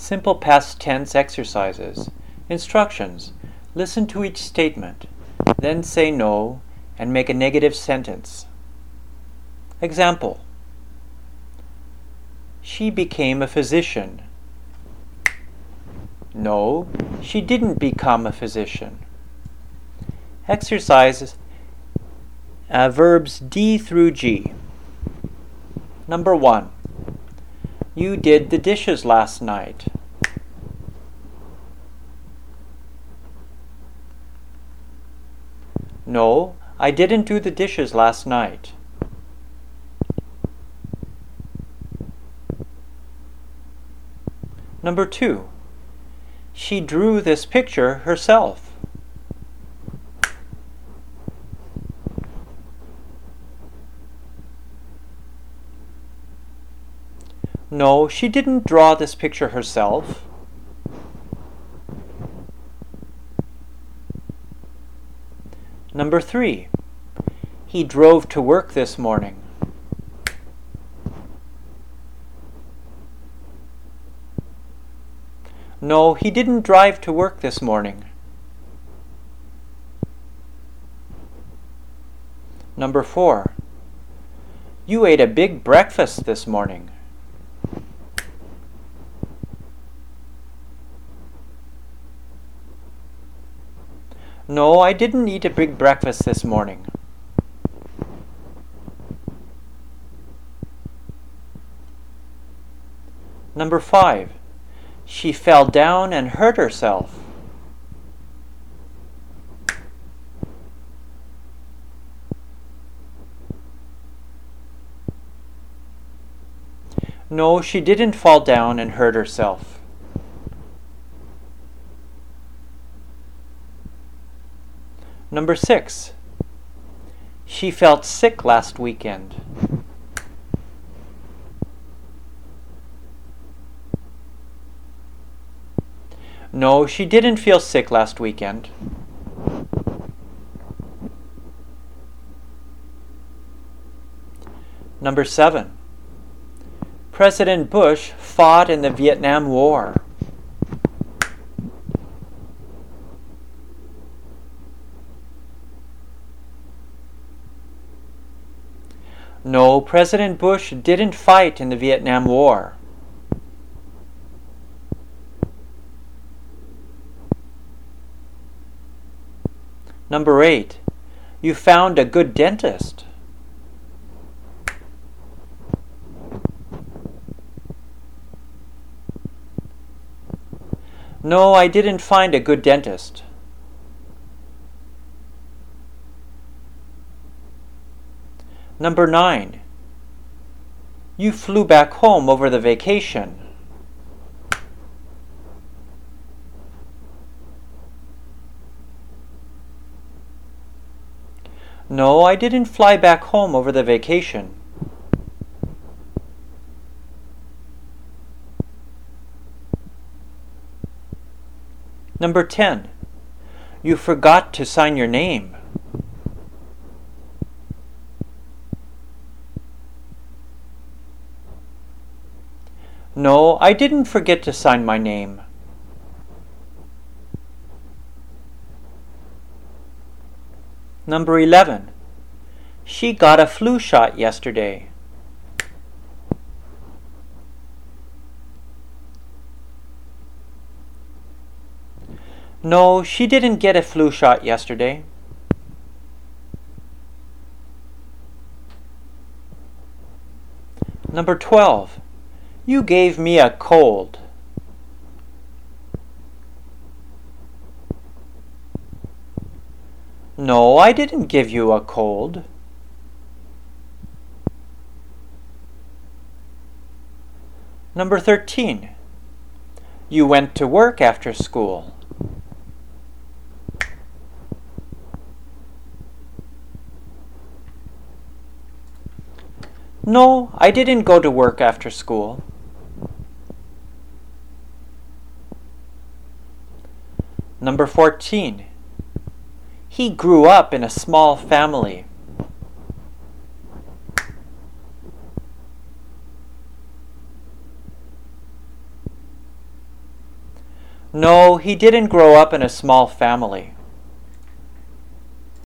Simple past tense exercises. Instructions. Listen to each statement, then say no and make a negative sentence. Example. She became a physician. No, she didn't become a physician. Exercises. Verbs D through G. Number 1. You did the dishes last night. No, I didn't do the dishes last night. Number 2. She drew this picture herself. No, she didn't draw this picture herself. Number 3. He drove to work this morning. No, he didn't drive to work this morning. Number 4. You ate a big breakfast this morning. No, I didn't eat a big breakfast this morning. Number 5. She fell down and hurt herself. No, she didn't fall down and hurt herself. Number 6. She felt sick last weekend. No, she didn't feel sick last weekend. Number 7. President Bush fought in the Vietnam War. No, President Bush didn't fight in the Vietnam War. Number 8. You found a good dentist. No, I didn't find a good dentist. Number 9. You flew back home over the vacation. No, I didn't fly back home over the vacation. Number 10. You forgot to sign your name. No, I didn't forget to sign my name. Number 11. She got a flu shot yesterday. No, she didn't get a flu shot yesterday. Number 12. You gave me a cold. No, I didn't give you a cold. Number 13. You went to work after school. No, I didn't go to work after school. Number 14. He grew up in a small family. No, he didn't grow up in a small family.